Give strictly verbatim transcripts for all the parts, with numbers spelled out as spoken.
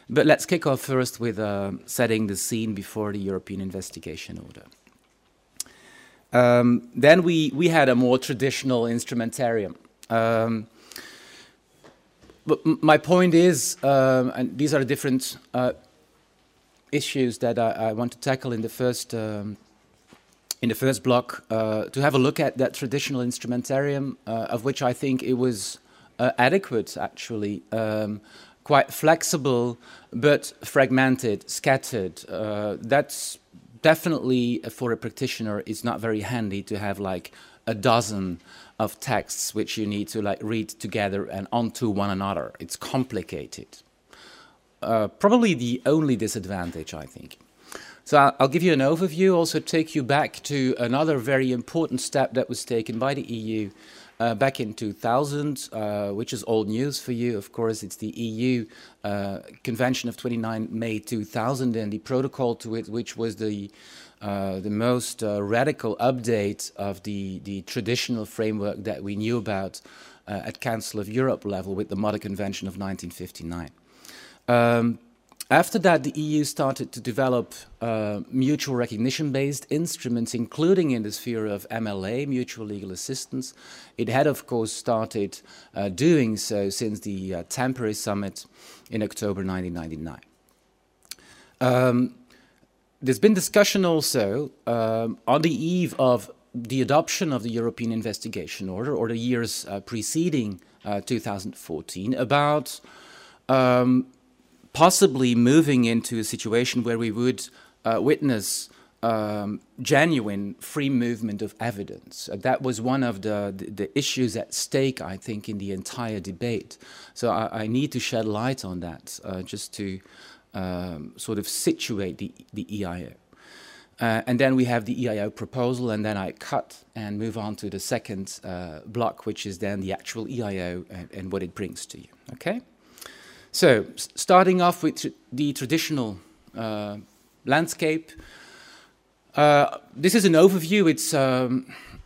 But let's kick off first with uh, setting the scene before the European Investigation Order. Um, then we, we had a more traditional instrumentarium. Um, but my point is, um, and these are different uh, issues that I, I want to tackle in the first um, in the first block, uh, to have a look at that traditional instrumentarium, uh, of which I think it was uh, adequate, actually, um, quite flexible, but fragmented, scattered. Uh, that's definitely, for a practitioner, it's not very handy to have like a dozen of texts which you need to like read together and onto one another. It's complicated. Uh, probably the only disadvantage, I think. So I'll, I'll give you an overview, also take you back to another very important step that was taken by the E U uh, back in two thousand, uh, which is old news for you. Of course, it's the E U uh, Convention of twenty-ninth May two thousand and the protocol to it, which was the uh, the most uh, radical update of the, the traditional framework that we knew about uh, at Council of Europe level with the Mother Convention of nineteen fifty-nine. Um, After that, the E U started to develop uh, mutual recognition-based instruments, including in the sphere of M L A, mutual legal assistance. It had, of course, started uh, doing so since the uh, Tampere Summit in October nineteen ninety-nine. Um, there's been discussion also um, on the eve of the adoption of the European Investigation Order, or the years uh, preceding uh, two thousand fourteen, about um, possibly moving into a situation where we would uh, witness um, genuine free movement of evidence. Uh, that was one of the, the, the issues at stake, I think, in the entire debate. So I, I need to shed light on that, uh, just to um, sort of situate the, the E I O. Uh, and then we have the E I O proposal, and then I cut and move on to the second uh, block, which is then the actual E I O and, and what it brings to you, okay? So, starting off with tr the traditional uh, landscape, uh, this is an overview. It's um,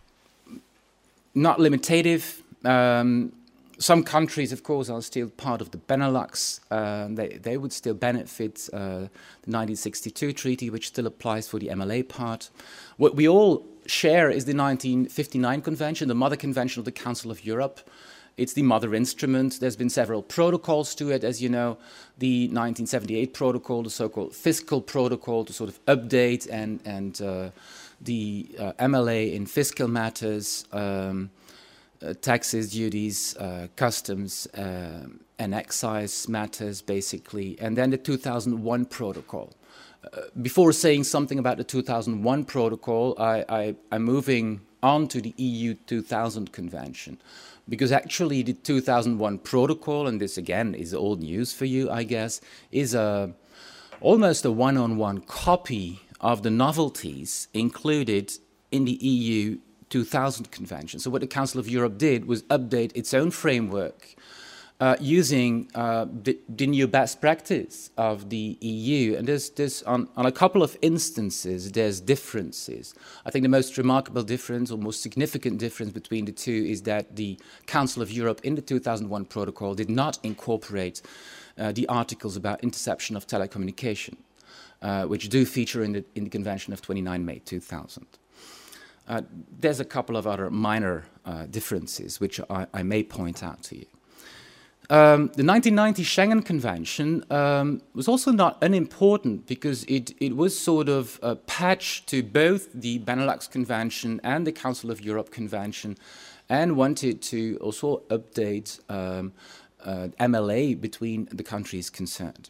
not limitative. Um, some countries, of course, are still part of the Benelux. Uh, they, they would still benefit uh, the nineteen sixty-two treaty, which still applies for the M L A part. What we all share is the nineteen fifty-nine convention, the Mother Convention of the Council of Europe. It's the mother instrument. There's been several protocols to it, as you know. The nineteen seventy-eight protocol, the so-called fiscal protocol to sort of update and, and uh, the uh, M L A in fiscal matters, um, uh, taxes, duties, uh, customs, uh, and excise matters, basically. And then the two thousand one protocol. Uh, before saying something about the two thousand one protocol, I, I, I'm moving on to the E U two thousand convention. Because actually the two thousand one protocol, and this again is old news for you, I guess, is a, almost a one-on-one copy of the novelties included in the E U two thousand convention. So what the Council of Europe did was update its own framework uh, using uh, the, the new best practice of the E U. And there's, there's on, on a couple of instances, there's differences. I think the most remarkable difference or most significant difference between the two is that the Council of Europe in the two thousand one protocol did not incorporate uh, the articles about interception of telecommunication, uh, which do feature in the, in the Convention of twenty-ninth May two thousand. Uh, there's a couple of other minor uh, differences which I, I may point out to you. Um, the nineteen ninety Schengen Convention um, was also not unimportant because it, it was sort of a patch to both the Benelux Convention and the Council of Europe Convention, and wanted to also update um, uh, M L A between the countries concerned.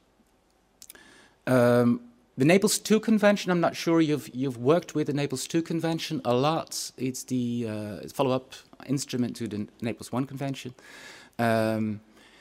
Um, the Naples two Convention, I'm not sure you've, you've worked with the Naples two Convention a lot. It's the uh, follow-up instrument to the Naples one Convention. Um,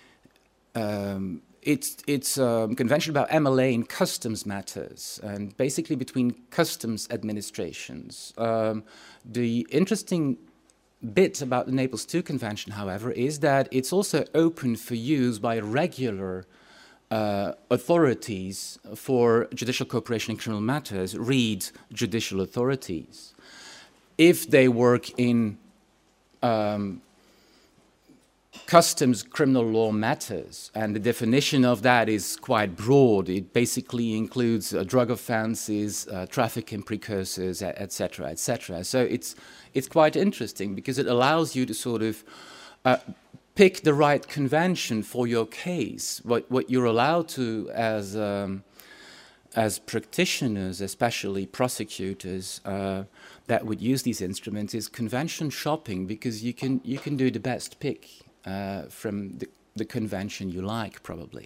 Um, it's it's a convention about M L A in customs matters, and basically between customs administrations. Um, the interesting bit about the Naples two Convention, however, is that it's also open for use by regular uh, authorities for judicial cooperation in criminal matters, read judicial authorities, if they work in um, customs criminal law matters, and the definition of that is quite broad. It basically includes uh, drug offenses, uh, trafficking precursors, et cetera, et cetera. So it's it's quite interesting because it allows you to sort of uh, pick the right convention for your case. What what you're allowed to as um, as practitioners, especially prosecutors, uh, that would use these instruments is convention shopping, because you can you can do the best pick uh, from the, the convention you like, probably.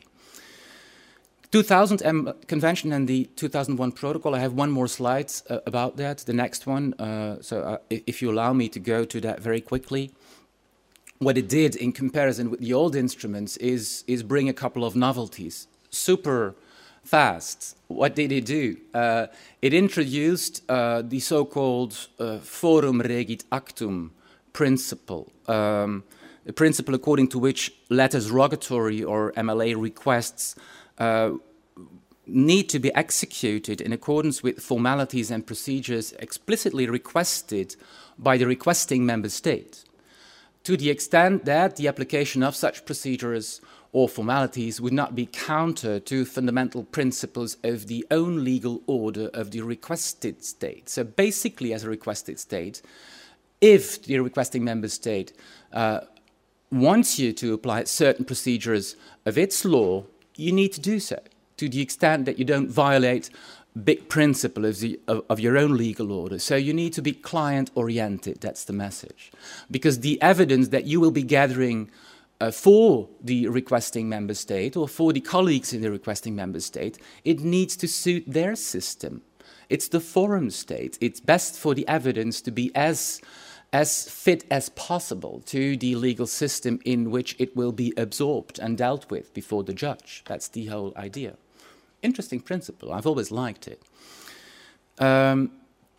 two thousand M convention and the two thousand one protocol. I have one more slide uh, about that, the next one. Uh, so uh, if you allow me to go to that very quickly. What it did in comparison with the old instruments is, is bring a couple of novelties. Super fast. What did it do? Uh, it introduced uh, the so-called uh, forum regit actum principle, um, a principle according to which letters rogatory or M L A requests uh, need to be executed in accordance with formalities and procedures explicitly requested by the requesting member state, to the extent that the application of such procedures or formalities would not be counter to fundamental principles of the own legal order of the requested state. So basically, as a requested state, if the requesting member state uh, wants you to apply certain procedures of its law, you need to do so, to the extent that you don't violate big principle of, the, of, of your own legal order. So you need to be client-oriented, that's the message. Because the evidence that you will be gathering uh, for the requesting member state or for the colleagues in the requesting member state, it needs to suit their system. It's the forum state. It's best for the evidence to be as, as fit as possible to the legal system in which it will be absorbed and dealt with before the judge. That's the whole idea. Interesting principle. I've always liked it. Um,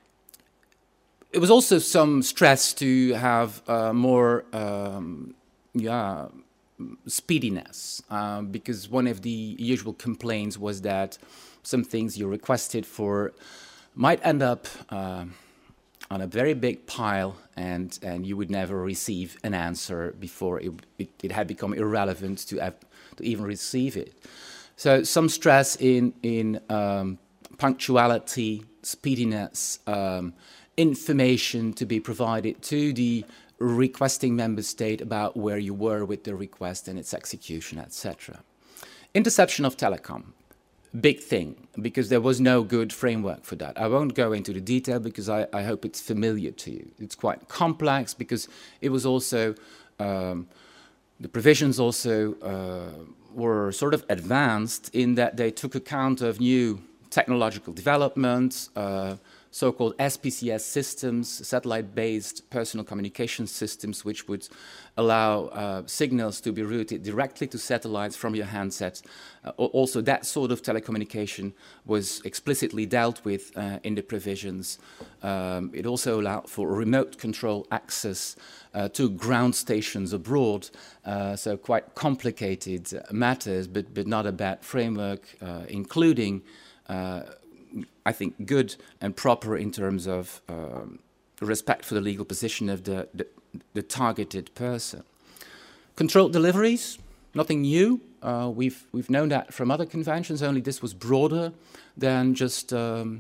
it was also some stress to have uh, more um, yeah, speediness, uh, because one of the usual complaints was that some things you requested for might end up uh, on a very big pile, and, and you would never receive an answer before it, it, it had become irrelevant to, have, to even receive it. So some stress in, in um, punctuality, speediness, um, information to be provided to the requesting member state about where you were with the request and its execution, et cetera. Interception of telecom, big thing, because there was no good framework for that. I won't go into the detail because I, I hope it's familiar to you. It's quite complex because it was also, um, the provisions also uh, were sort of advanced in that they took account of new technological developments, uh, so-called S P C S systems, satellite-based personal communication systems, which would allow uh, signals to be routed directly to satellites from your handset. Uh, also, that sort of telecommunication was explicitly dealt with uh, in the provisions. Um, it also allowed for remote control access uh, to ground stations abroad, uh, so quite complicated matters, but, but not a bad framework, uh, including uh, I think, good and proper in terms of um, respect for the legal position of the, the, the targeted person. Controlled deliveries, nothing new. Uh, we've, we've known that from other conventions, only this was broader than just um,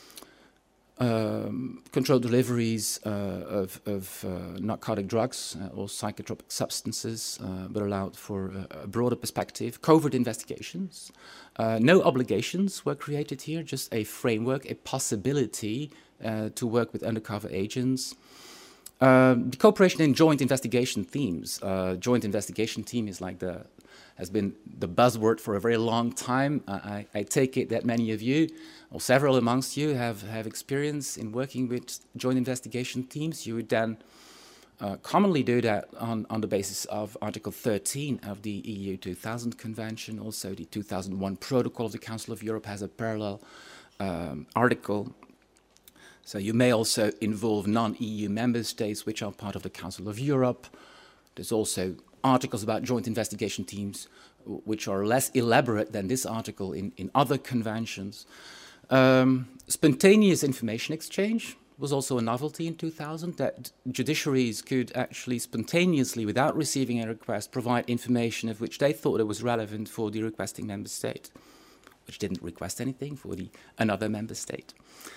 um, controlled deliveries uh, of, of uh, narcotic drugs uh, or psychotropic substances, uh, but allowed for a, a broader perspective. Covert investigations. Uh, no obligations were created here, just a framework, a possibility uh, to work with undercover agents. Uh, the cooperation in joint investigation teams. Uh, joint investigation team is like the, has been the buzzword for a very long time. Uh, I, I take it that many of you, or several amongst you, have, have experience in working with joint investigation teams. You would then Uh, commonly do that on, on the basis of Article thirteen of the E U two thousand Convention. Also, the two thousand one Protocol of the Council of Europe has a parallel um, article. So you may also involve non-E U member states which are part of the Council of Europe. There's also articles about joint investigation teams which are less elaborate than this article in, in other conventions. Um, spontaneous information exchange. was also a novelty in two thousand, that judiciaries could actually spontaneously, without receiving a request, provide information of which they thought it was relevant for the requesting member state, which didn't request anything for the another member state.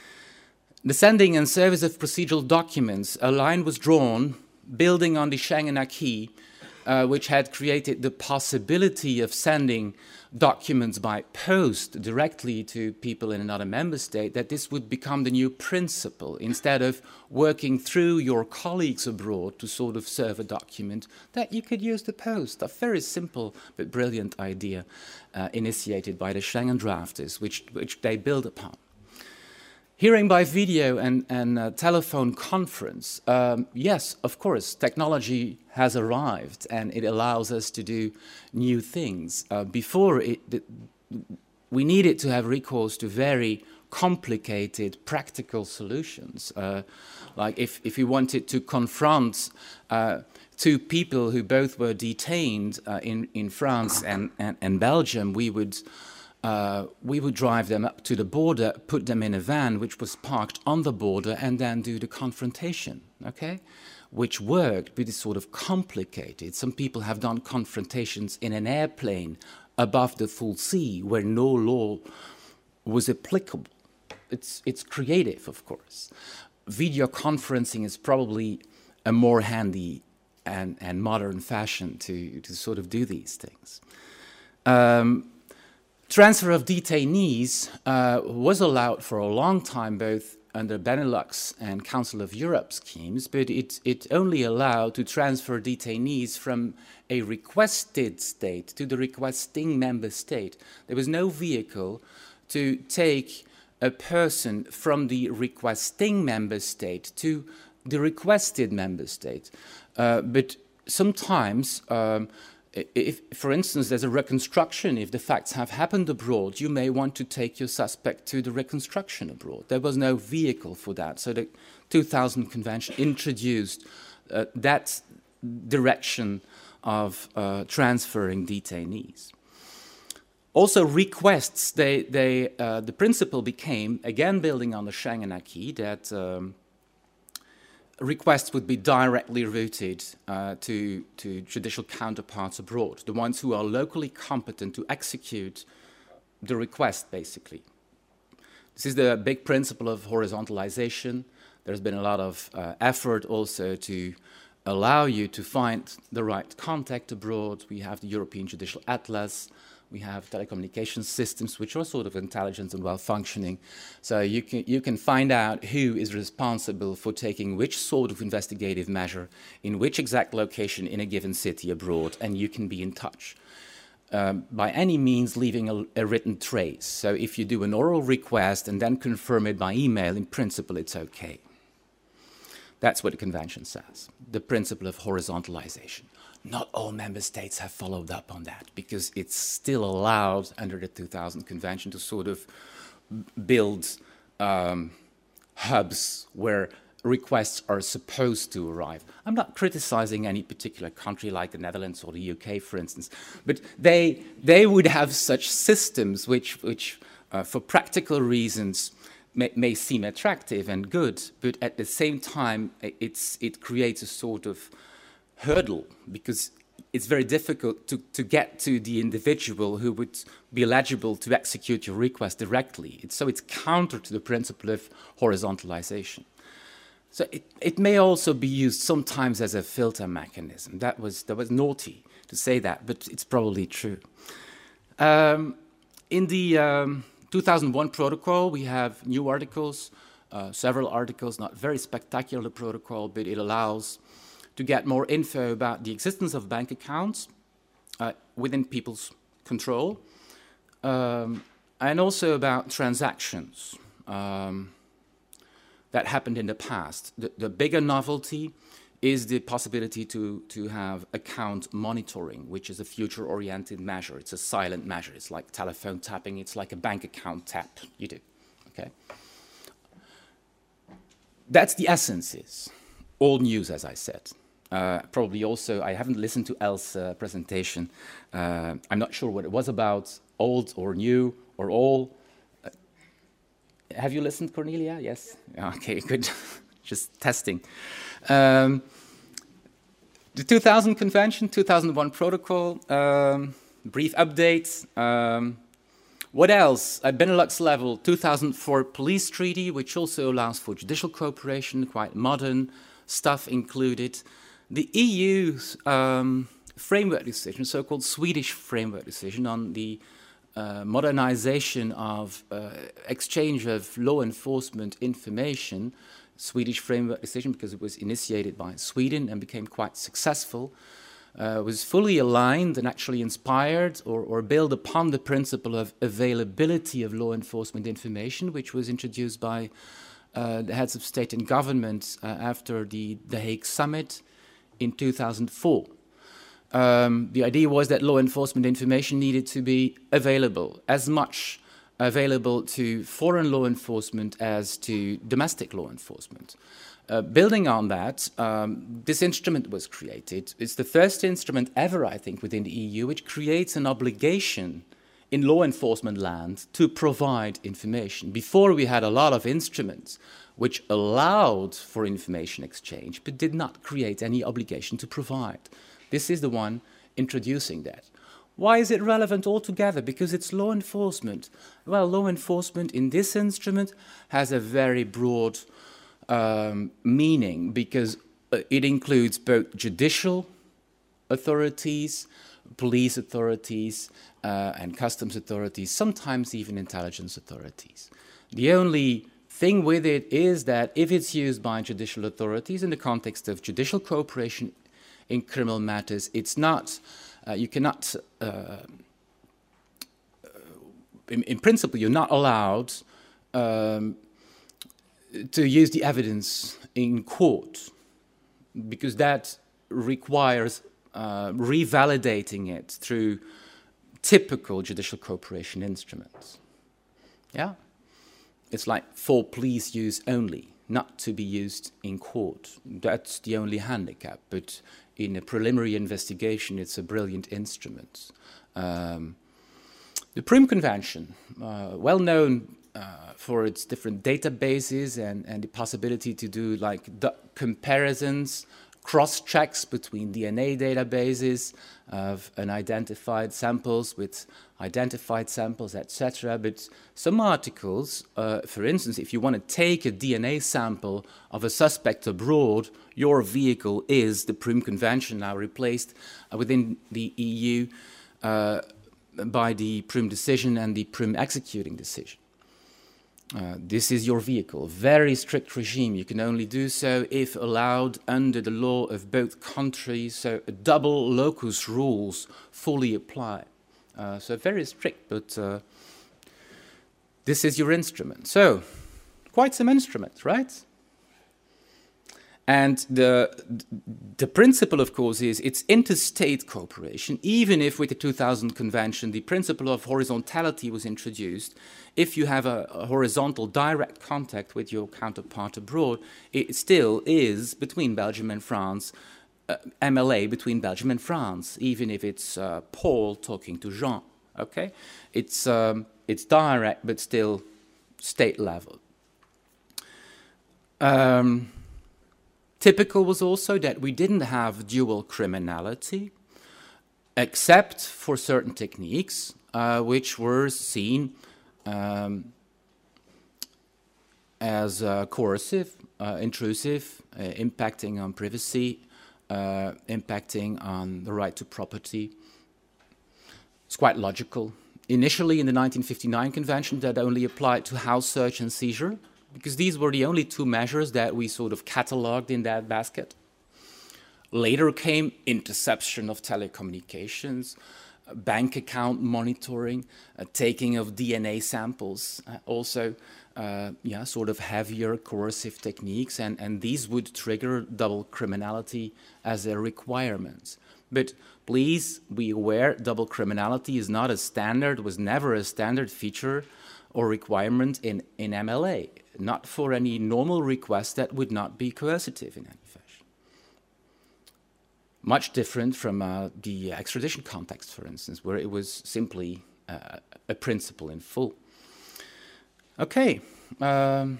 The sending and service of procedural documents, a line was drawn building on the Schengen acquis, uh, which had created the possibility of sending documents by post directly to people in another member state, that this would become the new principle. Instead of working through your colleagues abroad to sort of serve a document, that you could use the post. A very simple but brilliant idea uh, initiated by the Schengen drafters, which, which they build upon. Hearing by video and, and uh, telephone conference, um, yes, of course, technology has arrived and it allows us to do new things. Uh, before, it, it, we needed to have recourse to very complicated practical solutions. Uh, like if, if we wanted to confront uh, two people who both were detained uh, in, in France and, and, and Belgium, we would Uh, we would drive them up to the border, put them in a van which was parked on the border, and then do the confrontation, okay? Which worked, but it's sort of complicated. Some people have done confrontations in an airplane above the full sea where no law was applicable. It's, it's creative, of course. Video conferencing is probably a more handy and, and modern fashion to, to sort of do these things. Um, Transfer of detainees uh, was allowed for a long time, both under Benelux and Council of Europe schemes, but it, it only allowed to transfer detainees from a requested state to the requesting member state. There was no vehicle to take a person from the requesting member state to the requested member state. Uh, but sometimes, um, if, for instance, there's a reconstruction, if the facts have happened abroad, you may want to take your suspect to the reconstruction abroad. There was no vehicle for that. So the two thousand Convention introduced uh, that direction of uh, transferring detainees. Also, requests, they, they, uh, the principle became, again building on the Schengen acquis, that um, requests would be directly routed uh, to, to judicial counterparts abroad, the ones who are locally competent to execute the request, basically. This is the big principle of horizontalization. There's been a lot of uh, effort also to allow you to find the right contact abroad. We have the European Judicial Atlas. We have telecommunication systems which are sort of intelligent and well-functioning. So you can, you can find out who is responsible for taking which sort of investigative measure in which exact location in a given city abroad, and you can be in touch. Um, by any means leaving a, a written trace. So if you do an oral request and then confirm it by email, in principle it's okay. That's what the Convention says, the principle of horizontalization. Not all member states have followed up on that because it's still allowed under the two thousand Convention to sort of build um, hubs where requests are supposed to arrive. I'm not criticizing any particular country like the Netherlands or the U K, for instance, but they, they would have such systems which, which uh, for practical reasons, may, may seem attractive and good, but at the same time, it's, it creates a sort of hurdle because it's very difficult to, to get to the individual who would be eligible to execute your request directly. It's, so it's counter to the principle of horizontalization. So it, it may also be used sometimes as a filter mechanism. That was, that was naughty to say that, but it's probably true. Um, in the um, two thousand one protocol, we have new articles, uh, several articles, not very spectacular protocol, but it allows to get more info about the existence of bank accounts uh, within people's control, um, and also about transactions um, that happened in the past. The, the bigger novelty is the possibility to, to have account monitoring, which is a future-oriented measure. It's a silent measure. It's like telephone tapping. It's like a bank account tap you do, okay? That's the essence is. Old news, as I said. Uh, probably also, I haven't listened to Elle's uh, presentation. Uh, I'm not sure what it was about, old or new or all. Uh, have you listened, Cornelia? Yes? Okay, good. Just testing. Um, the two thousand Convention, two thousand one Protocol, um, brief update. Um, what else? At Benelux level, two thousand four Police Treaty, which also allows for judicial cooperation, quite modern stuff included. The E U's um, framework decision, so-called Swedish framework decision on the uh, modernization of uh, exchange of law enforcement information, Swedish framework decision because it was initiated by Sweden and became quite successful, uh, was fully aligned and actually inspired or, or built upon the principle of availability of law enforcement information, which was introduced by uh, the heads of state and government uh, after the The Hague Summit in two thousand four. Um, the idea was that law enforcement information needed to be available, as much available to foreign law enforcement as to domestic law enforcement. Uh, building on that, um, this instrument was created. It's the first instrument ever, I think, within the E U, which creates an obligation in law enforcement land to provide information. Before, we had a lot of instruments which allowed for information exchange, but did not create any obligation to provide. This is the one introducing that. Why is it relevant altogether? Because it's law enforcement. Well, law enforcement in this instrument has a very broad um, meaning because it includes both judicial authorities, police authorities, uh, and customs authorities, sometimes even intelligence authorities. The only thing with it is that if it's used by judicial authorities in the context of judicial cooperation in criminal matters, it's not, uh, you cannot, uh, in, in principle, you're not allowed um, to use the evidence in court because that requires uh, revalidating it through typical judicial cooperation instruments. Yeah? It's like for police use only, not to be used in court. That's the only handicap, but in a preliminary investigation, it's a brilliant instrument. Um, the Prüm Convention, uh, well known uh, for its different databases and, and the possibility to do like comparisons, cross-checks between D N A databases of unidentified samples with identified samples, et cetera. But some articles, uh, for instance, if you want to take a D N A sample of a suspect abroad, your vehicle is the Prüm Convention, now replaced uh, within the E U uh, by the Prüm decision and the Prüm executing decision. Uh, this is your vehicle. Very strict regime. You can only do so if allowed under the law of both countries. So double locus rules fully apply. Uh, so very strict, but uh, this is your instrument. So quite some instruments, right? And the, the principle, of course, is it's interstate cooperation, even if with the two thousand Convention, the principle of horizontality was introduced. If you have a, a horizontal direct contact with your counterpart abroad, it still is between Belgium and France, uh, M L A between Belgium and France, even if it's uh, Paul talking to Jean, okay? It's, um, it's direct, but still state level. Um, Typical was also that we didn't have dual criminality, except for certain techniques uh, which were seen um, as uh, coercive, uh, intrusive, uh, impacting on privacy, uh, impacting on the right to property. It's quite logical. Initially, in the nineteen fifty-nine Convention, that only applied to house search and seizure, because these were the only two measures that we sort of catalogued in that basket. Later came interception of telecommunications, uh, bank account monitoring, uh, taking of D N A samples, uh, also uh, yeah, sort of heavier coercive techniques, and, and these would trigger double criminality as a requirement. But please be aware, double criminality is not a standard, was never a standard feature or requirement in, in M L A. Not for any normal request that would not be coercitive in any fashion. Much different from uh, the extradition context, for instance, where it was simply uh, a principle in full. Okay. Um,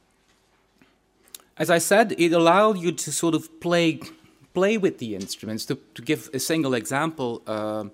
as I said, it allowed you to sort of play, play with the instruments. To, to give a single example, um,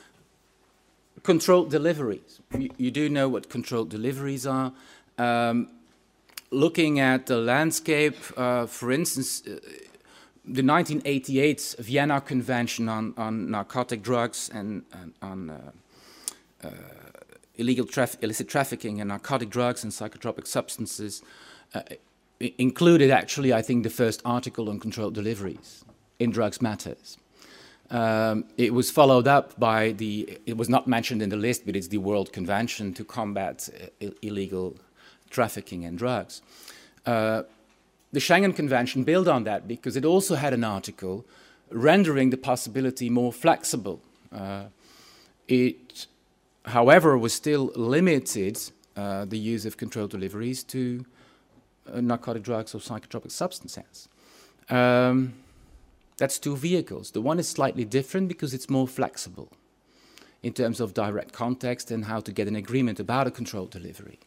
controlled deliveries. You, you do know what controlled deliveries are. Um, looking at the landscape, uh, for instance, uh, the nineteen eighty-eight Vienna Convention on, on narcotic drugs and, and on uh, uh, illegal traf illicit trafficking in narcotic drugs and psychotropic substances uh, included actually, I think, the first article on controlled deliveries in Drugs Matters. Um, it was followed up by the, it was not mentioned in the list, but it's the World Convention to Combat uh, Illegal Trafficking in Drugs. Uh, the Schengen Convention built on that because it also had an article rendering the possibility more flexible. Uh, it, however, was still limited uh, the use of controlled deliveries to uh, narcotic drugs or psychotropic substances. Um, That's two vehicles. The one is slightly different because it's more flexible in terms of direct context and how to get an agreement about a controlled delivery.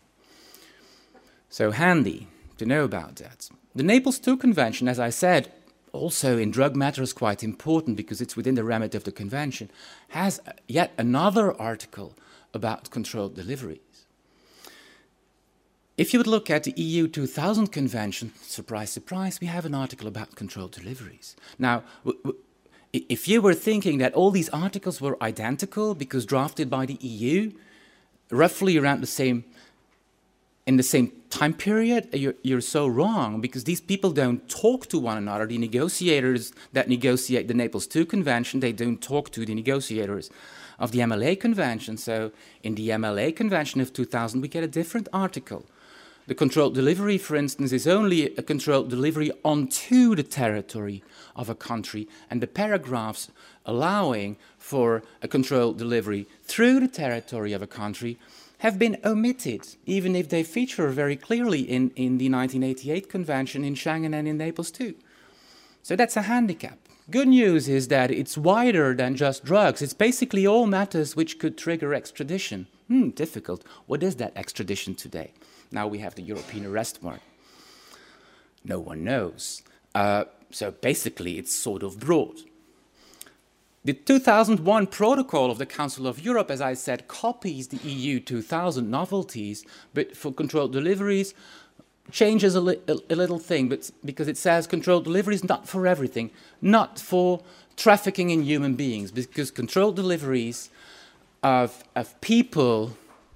So handy to know about that. The Naples two Convention, as I said, also in drug matters quite important because it's within the remit of the convention, has yet another article about controlled deliveries. If you would look at the E U two thousand Convention, surprise, surprise, we have an article about controlled deliveries. Now, w w if you were thinking that all these articles were identical because drafted by the E U, roughly around the same, in the same time period, you're, you're so wrong because these people don't talk to one another. The negotiators that negotiate the Naples two Convention, they don't talk to the negotiators of the M L A Convention. So in the M L A Convention of two thousand, we get a different article. The controlled delivery, for instance, is only a controlled delivery onto the territory of a country, and the paragraphs allowing for a controlled delivery through the territory of a country have been omitted, even if they feature very clearly in, in the nineteen eighty-eight Convention, in Schengen and in Naples too. So that's a handicap. Good news is that it's wider than just drugs. It's basically all matters which could trigger extradition. Hmm, difficult. What is that extradition today? Now we have the European arrest warrant. No one knows. Uh, so basically, it's sort of broad. The two thousand one protocol of the Council of Europe, as I said, copies the E U two thousand novelties, but for controlled deliveries, changes a, li a, a little thing, but because it says controlled deliveries not for everything, not for trafficking in human beings, because controlled deliveries of, of people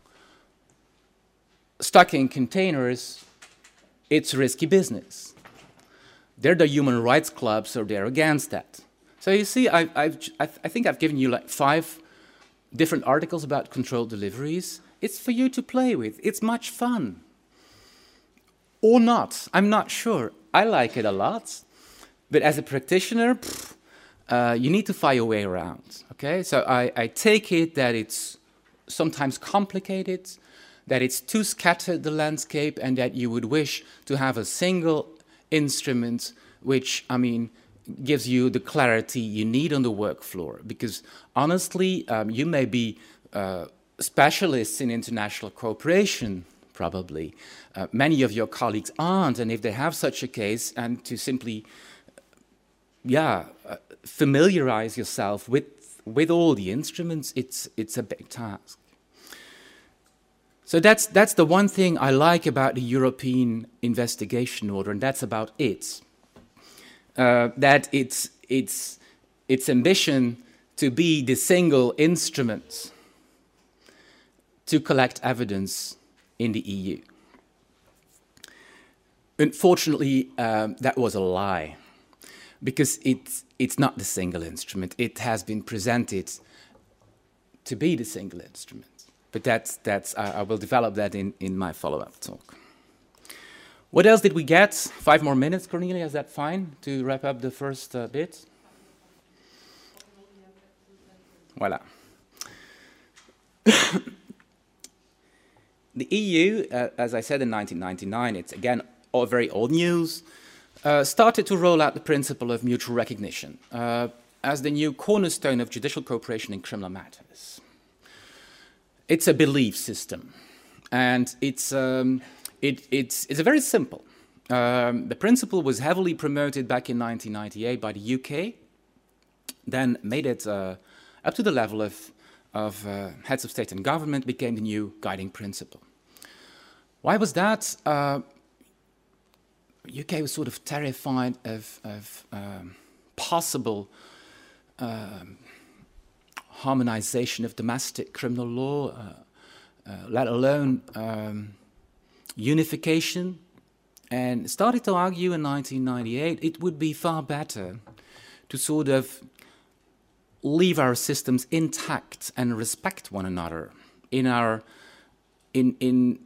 stuck in containers, it's risky business. They're the human rights clubs, so they're against that. So you see, I've, I've, I think I've given you like five different articles about controlled deliveries. It's for you to play with. It's much fun. Or not, I'm not sure. I like it a lot. But as a practitioner, pff, uh, you need to find your way around. Okay, so I, I take it that it's sometimes complicated, that it's too scattered, the landscape, and that you would wish to have a single instrument which, I mean, gives you the clarity you need on the work floor. Because honestly, um, you may be uh, specialists in international cooperation, probably. Uh, many of your colleagues aren't, and if they have such a case, and to simply, yeah, uh, familiarize yourself with, with all the instruments, it's, it's a big task. So that's, that's the one thing I like about the European investigation order, and that's about it. Uh, that it's, it's, its ambition to be the single instrument to collect evidence in the E U. Unfortunately, um, that was a lie, because it's, it's not the single instrument. It has been presented to be the single instrument. But that's, that's, I, I will develop that in, in my follow-up talk. What else did we get? Five more minutes, Cornelia, is that fine to wrap up the first uh, bit? Voilà. The E U, uh, as I said in nineteen ninety-nine, it's again all very old news, uh, started to roll out the principle of mutual recognition uh, as the new cornerstone of judicial cooperation in criminal matters. It's a belief system. And it's, um, it, it's, it's a very simple. Um, the principle was heavily promoted back in nineteen ninety-eight by the U K, then made it uh, up to the level of, of uh, heads of state and government, became the new guiding principle. Why was that? Uh, U K was sort of terrified of, of um, possible um, harmonization of domestic criminal law, uh, uh, let alone um, unification, and started to argue in nineteen ninety-eight it would be far better to sort of leave our systems intact and respect one another in our in in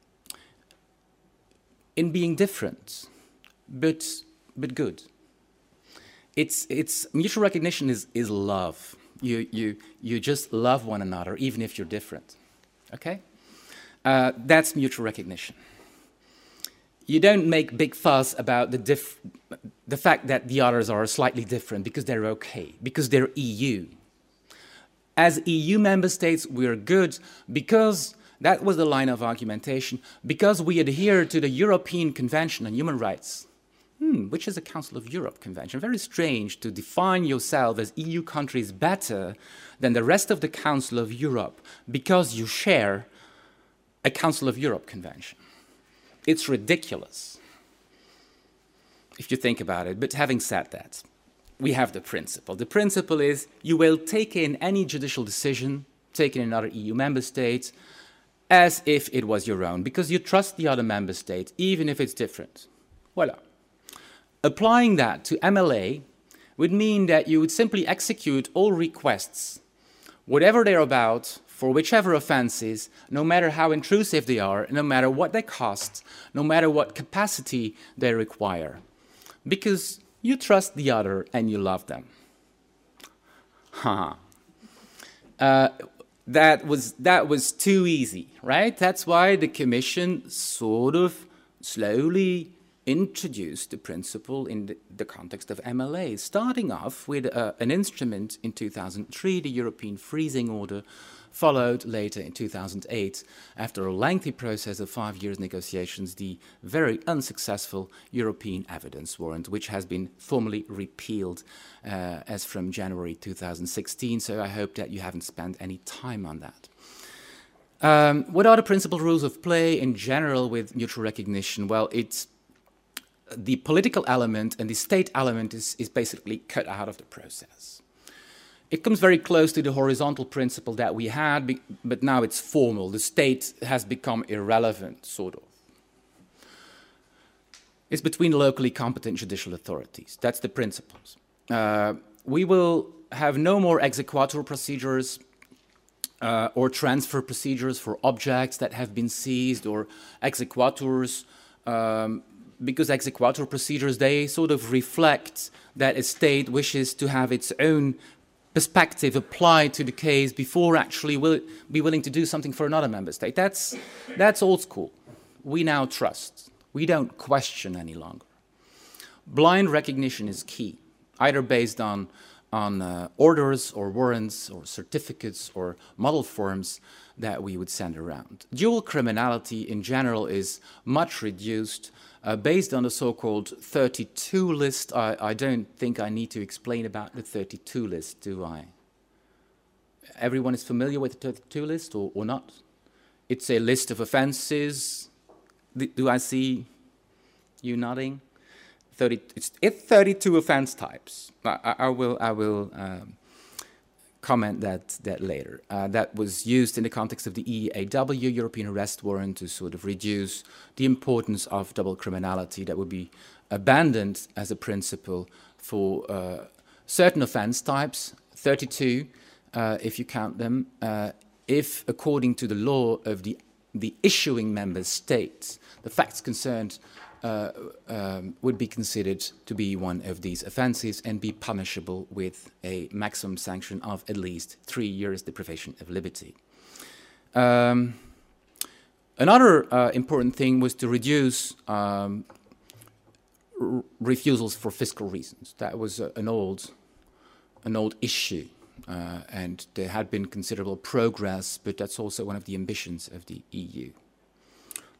in being different, but but good. It's it's mutual recognition is is love. You you you just love one another even if you're different. Okay, uh, that's mutual recognition. You don't make big fuss about the diff the fact that the others are slightly different because they're okay, because they're E U. As E U member states, we're good because that was the line of argumentation, because we adhere to the European Convention on Human Rights, hmm, which is a Council of Europe convention. Very strange to define yourself as E U countries better than the rest of the Council of Europe because you share a Council of Europe convention. It's ridiculous if you think about it. But having said that, we have the principle. The principle is you will take in any judicial decision taken in another E U member state as if it was your own, because you trust the other member state, even if it's different. Voila. Applying that to M L A would mean that you would simply execute all requests, whatever they're about, for whichever offenses, no matter how intrusive they are, no matter what they cost, no matter what capacity they require, because you trust the other and you love them. Huh. Uh, that was, that was too easy, right? That's why the Commission sort of slowly introduced the principle in the, the context of M L A, starting off with uh, an instrument in two thousand three, the European Freezing Order, followed later in two thousand eight, after a lengthy process of five years negotiations, the very unsuccessful European Evidence Warrant, which has been formally repealed uh, as from January two thousand sixteen, so I hope that you haven't spent any time on that. Um, what are the principal rules of play in general with mutual recognition? Well, it's the political element and the state element is, is basically cut out of the process. It comes very close to the horizontal principle that we had, but now it's formal. The state has become irrelevant, sort of. It's between locally competent judicial authorities. That's the principles. Uh, we will have no more exequatur procedures uh, or transfer procedures for objects that have been seized, or exequaturs, um, because exequatur procedures, they sort of reflect that a state wishes to have its own perspective applied to the case before actually will be willing to do something for another member state. That's, that's old school. We now trust. We don't question any longer. Blind recognition is key, either based on, on uh, orders or warrants or certificates or model forms that we would send around. Dual criminality in general is much reduced uh, based on the so-called thirty-two list. I, I don't think I need to explain about the thirty-two list, do I? Everyone is familiar with the thirty-two list or, or not? It's a list of offenses. Do, do I see you nodding? thirty, it's, it's thirty-two offense types. I, I, I will, I will um, comment that, that later. Uh, that was used in the context of the E A W, European Arrest Warrant, to sort of reduce the importance of double criminality that would be abandoned as a principle for uh, certain offense types, thirty-two, uh, if you count them, uh, if, according to the law of the, the issuing member state, the facts concerned Uh, um, would be considered to be one of these offenses and be punishable with a maximum sanction of at least three years deprivation of liberty. Um, another uh, important thing was to reduce um, r refusals for fiscal reasons. That was uh, an old, an old issue, uh, and there had been considerable progress, but that's also one of the ambitions of the E U.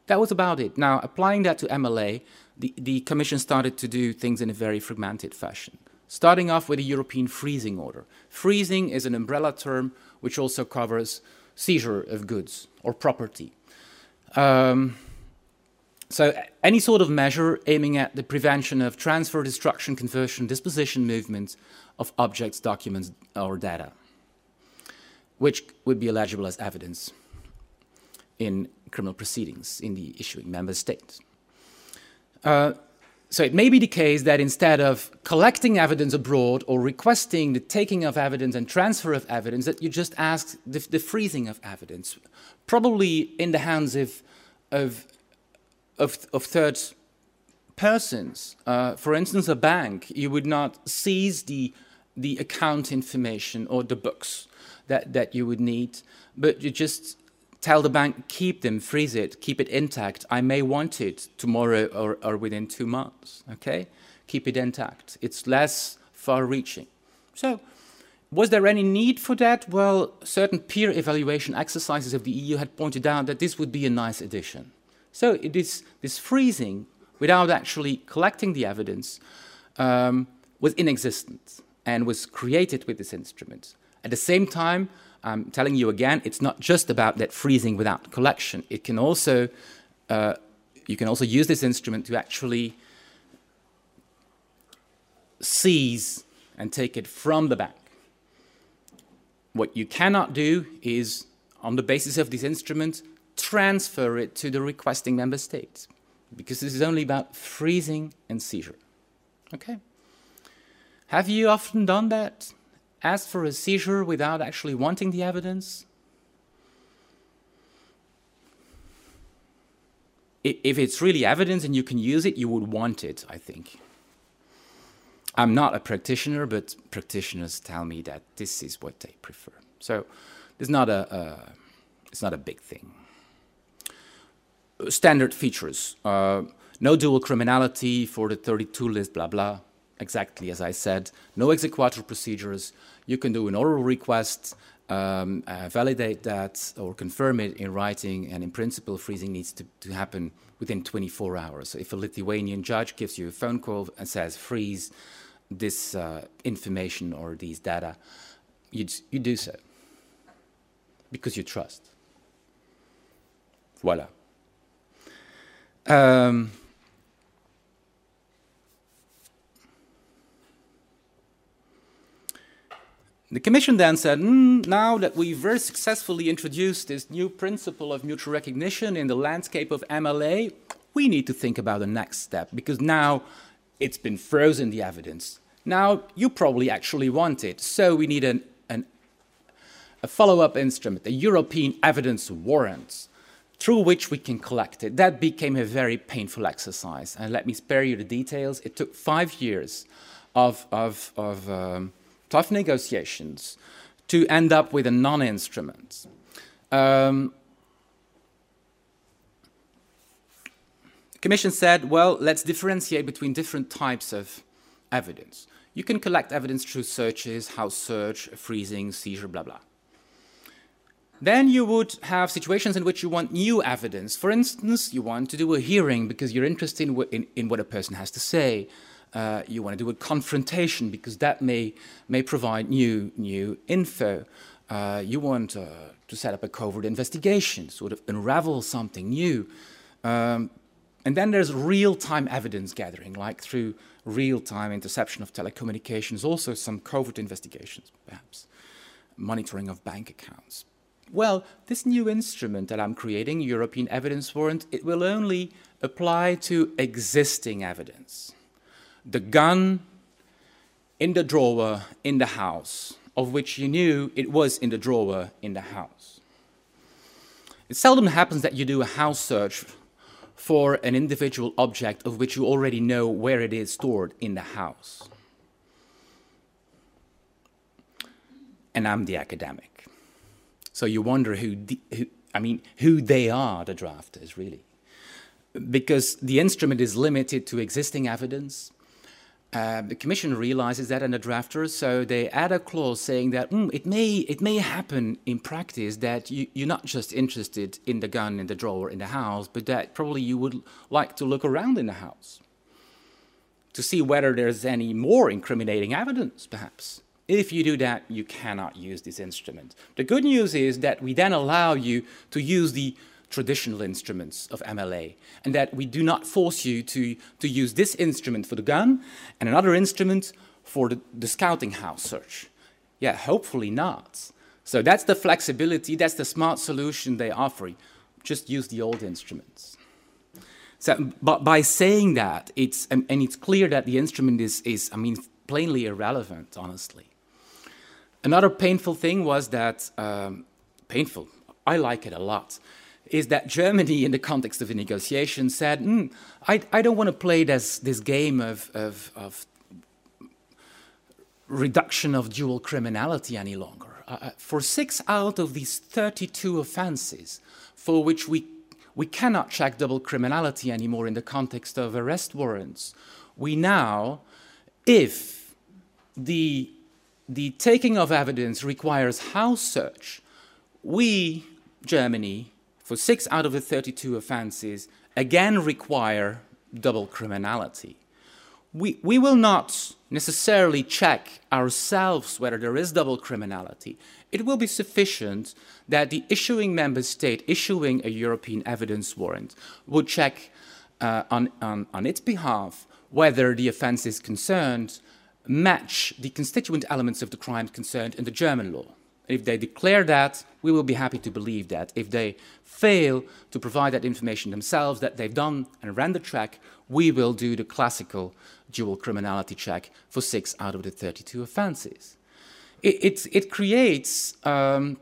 that was about it. Now, applying that to M L A, the, the Commission started to do things in a very fragmented fashion, starting off with a European freezing order. Freezing is an umbrella term which also covers seizure of goods or property. Um, so any sort of measure aiming at the prevention of transfer, destruction, conversion, disposition, movement of objects, documents, or data, which would be eligible as evidence in criminal proceedings in the issuing member state. Uh, so it may be the case that instead of collecting evidence abroad or requesting the taking of evidence and transfer of evidence, that you just ask the, the freezing of evidence, probably in the hands of, of, of, of third persons. Uh, for instance, a bank, you would not seize the, the account information or the books that, that you would need, but you just tell the bank, keep them, freeze it, keep it intact. I may want it tomorrow or, or within two months, okay? Keep it intact. It's less far-reaching. So, was there any need for that? Well, certain peer evaluation exercises of the E U had pointed out that this would be a nice addition. So, it is this freezing, without actually collecting the evidence, um, was inexistent and was created with this instrument. At the same time, I'm telling you again, it's not just about that freezing without collection. It can also, uh, you can also use this instrument to actually seize and take it from the bank. What you cannot do is, on the basis of this instrument, transfer it to the requesting member state, because this is only about freezing and seizure. Okay? Have you often done that? Asked for a seizure without actually wanting the evidence? If it's really evidence and you can use it, you would want it, I think. I'm not a practitioner, but practitioners tell me that this is what they prefer. So it's not a, uh, it's not a big thing. Standard features. Uh, no dual criminality for the thirty-two list, blah, blah. Exactly as I said. No exequatur procedures. You can do an oral request, um, uh, validate that, or confirm it in writing, and in principle, freezing needs to, to happen within twenty-four hours. So if a Lithuanian judge gives you a phone call and says, freeze this uh, information or these data, you, you do so, because you trust. Voila. Um, The Commission then said, mm, now that we've very successfully introduced this new principle of mutual recognition in the landscape of M L A, we need to think about the next step, because now it's been frozen, the evidence. Now you probably actually want it, so we need an, an, a follow-up instrument, a European evidence warrant, through which we can collect it. That became a very painful exercise, and let me spare you the details. It took five years of, of, of um, tough negotiations to end up with a non-instrument. Um, the Commission said, well, let's differentiate between different types of evidence. You can collect evidence through searches, house search, freezing, seizure, blah, blah. Then you would have situations in which you want new evidence. For instance, you want to do a hearing because you're interested in, in, in what a person has to say. Uh, you want to do a confrontation because that may, may provide new, new info. Uh, you want uh, to set up a covert investigation, sort of unravel something new. Um, and then there's real-time evidence gathering, like through real-time interception of telecommunications, also some covert investigations, perhaps, monitoring of bank accounts. Well, this new instrument that I'm creating, European Evidence Warrant, it will only apply to existing evidence. The gun in the drawer in the house, of which you knew it was in the drawer in the house. It seldom happens that you do a house search for an individual object of which you already know where it is stored in the house. And I'm the academic. So you wonder who, the, who I mean, who they are, the drafters, really. Because the instrument is limited to existing evidence. Uh, the Commission realizes that, and the drafters, so they add a clause saying that mm, it may it may happen in practice that you, you're not just interested in the gun in the drawer in the house, but that probably you would like to look around in the house to see whether there's any more incriminating evidence, perhaps. If you do that, you cannot use this instrument. The good news is that we then allow you to use the traditional instruments of M L A, and that we do not force you to, to use this instrument for the gun and another instrument for the, the scouting house search. Yeah, hopefully not. So that's the flexibility, that's the smart solution they offer. Just use the old instruments. So, but by saying that, it's, and, and it's clear that the instrument is, is, I mean, plainly irrelevant, honestly. Another painful thing was that, um, painful, I like it a lot, is that Germany, in the context of the negotiation, said, mm, I, I don't want to play this, this game of, of, of reduction of dual criminality any longer. Uh, for six out of these thirty-two offenses for which we, we cannot check double criminality anymore in the context of arrest warrants, we now, if the, the taking of evidence requires house search, we, Germany, for six out of the thirty-two offenses, again require double criminality. We, we will not necessarily check ourselves whether there is double criminality. It will be sufficient that the issuing member state issuing a European evidence warrant would check uh, on, on, on its behalf whether the offenses concerned match the constituent elements of the crime concerned in the German law. If they declare that, we will be happy to believe that. If they fail to provide that information themselves, that they've done and ran the check, we will do the classical dual criminality check for six out of the thirty-two offenses. It, it, it creates um,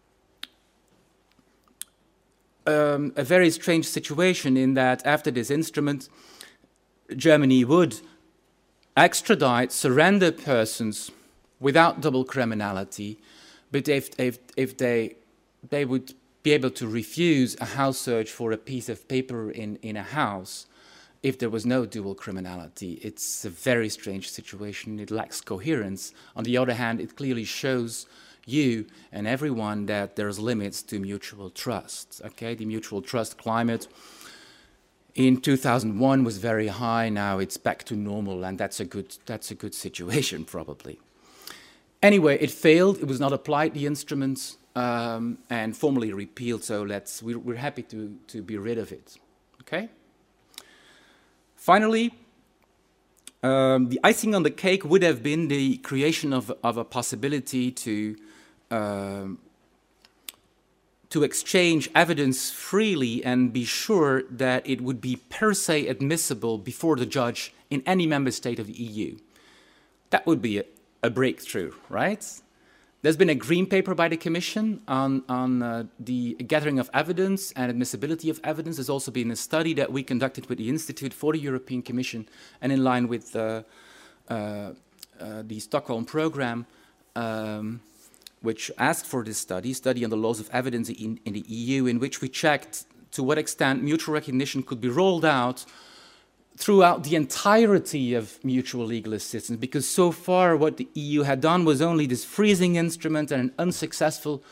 um, a very strange situation in that after this instrument, Germany would extradite, surrender persons without double criminality, but if, if, if they, they would be able to refuse a house search for a piece of paper in, in a house if there was no dual criminality. It's a very strange situation. It lacks coherence. On the other hand, it clearly shows you and everyone that there's limits to mutual trust. Okay, the mutual trust climate in two thousand one was very high. Now it's back to normal, and that's a good, that's a good situation, probably. Anyway, it failed. It was not applied, the instruments, um, and formally repealed. So let's, we're, we're happy to, to be rid of it. Okay? Finally, um, the icing on the cake would have been the creation of, of a possibility to, um, to exchange evidence freely and be sure that it would be per se admissible before the judge in any member state of the E U. That would be a A breakthrough, right? There's been a green paper by the Commission on, on uh, the gathering of evidence and admissibility of evidence. There's also been a study that we conducted with the Institute for the European Commission, and in line with uh, uh, uh, the Stockholm program, um, which asked for this study, study on the laws of evidence in, in the E U, in which we checked to what extent mutual recognition could be rolled out throughout the entirety of mutual legal assistance, because so far what the E U had done was only this freezing instrument and an unsuccessful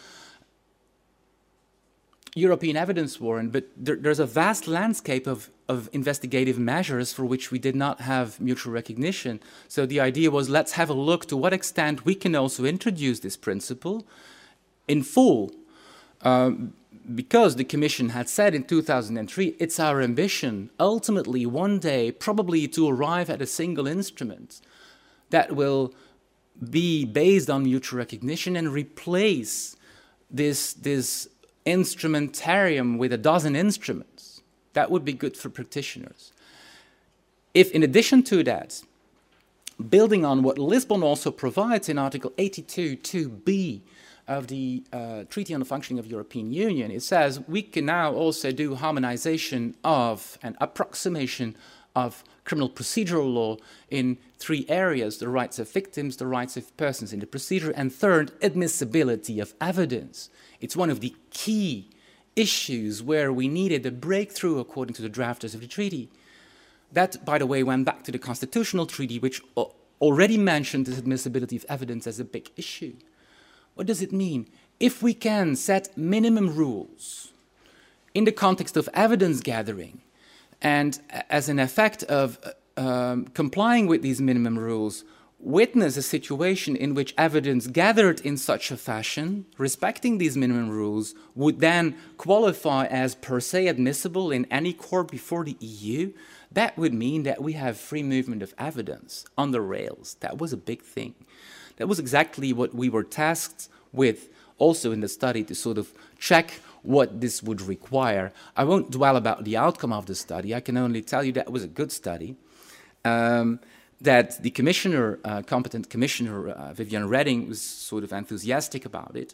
European evidence warrant, but there, there's a vast landscape of, of investigative measures for which we did not have mutual recognition. So the idea was, let's have a look to what extent we can also introduce this principle in full. Um, Because the Commission had said in two thousand three, it's our ambition, ultimately, one day, probably to arrive at a single instrument that will be based on mutual recognition and replace this, this instrumentarium with a dozen instruments. That would be good for practitioners. If, in addition to that, building on what Lisbon also provides in Article eighty-two two B, of the uh, Treaty on the Functioning of the European Union, it says we can now also do harmonization of and approximation of criminal procedural law in three areas: the rights of victims, the rights of persons in the procedure, and third, admissibility of evidence. It's one of the key issues where we needed a breakthrough according to the drafters of the treaty. That, by the way, went back to the Constitutional Treaty, which already mentioned the admissibility of evidence as a big issue. What does it mean? If we can set minimum rules in the context of evidence gathering, and as an effect of um, complying with these minimum rules, witness a situation in which evidence gathered in such a fashion, respecting these minimum rules, would then qualify as per se admissible in any court before the E U, that would mean that we have free movement of evidence on the rails. That was a big thing. That was exactly what we were tasked with also in the study, to sort of check what this would require. I won't dwell about the outcome of the study. I can only tell you that it was a good study. Um, that the commissioner, uh, competent commissioner, uh, Viviane Reding, was sort of enthusiastic about it,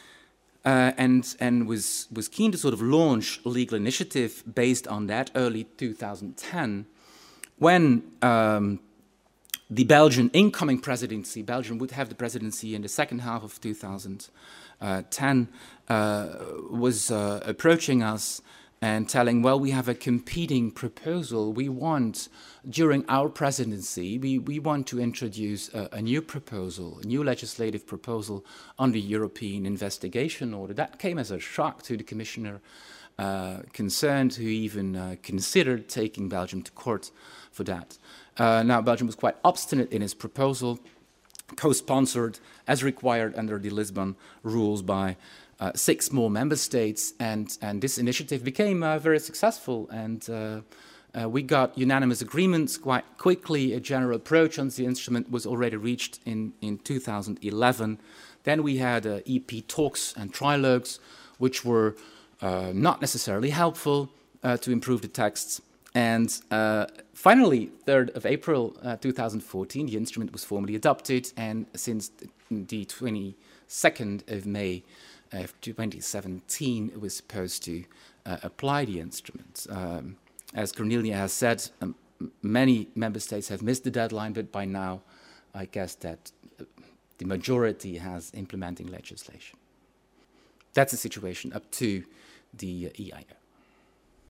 uh, and, and was, was keen to sort of launch a legal initiative based on that early two thousand ten, when um, the Belgian incoming presidency, Belgium would have the presidency in the second half of two thousand ten, uh, was uh, approaching us and telling, well, we have a competing proposal. We want, during our presidency, we, we want to introduce a, a new proposal, a new legislative proposal on the European investigation order. That came as a shock to the commissioner uh, concerned, who even uh, considered taking Belgium to court for that. Uh, now, Belgium was quite obstinate in its proposal, co-sponsored as required under the Lisbon rules by uh, six more member states, and, and this initiative became uh, very successful, and uh, uh, we got unanimous agreements quite quickly. A general approach on the instrument was already reached in, in two thousand eleven. Then we had uh, E P talks and trilogues, which were uh, not necessarily helpful uh, to improve the texts. And uh, finally, third of April uh, two thousand fourteen, the instrument was formally adopted, and since the twenty-second of May of twenty seventeen, it was supposed to uh, apply the instrument. Um, as Cornelia has said, um, many member states have missed the deadline, but by now, I guess that the majority has implementing legislation. That's the situation up to the uh, E I O.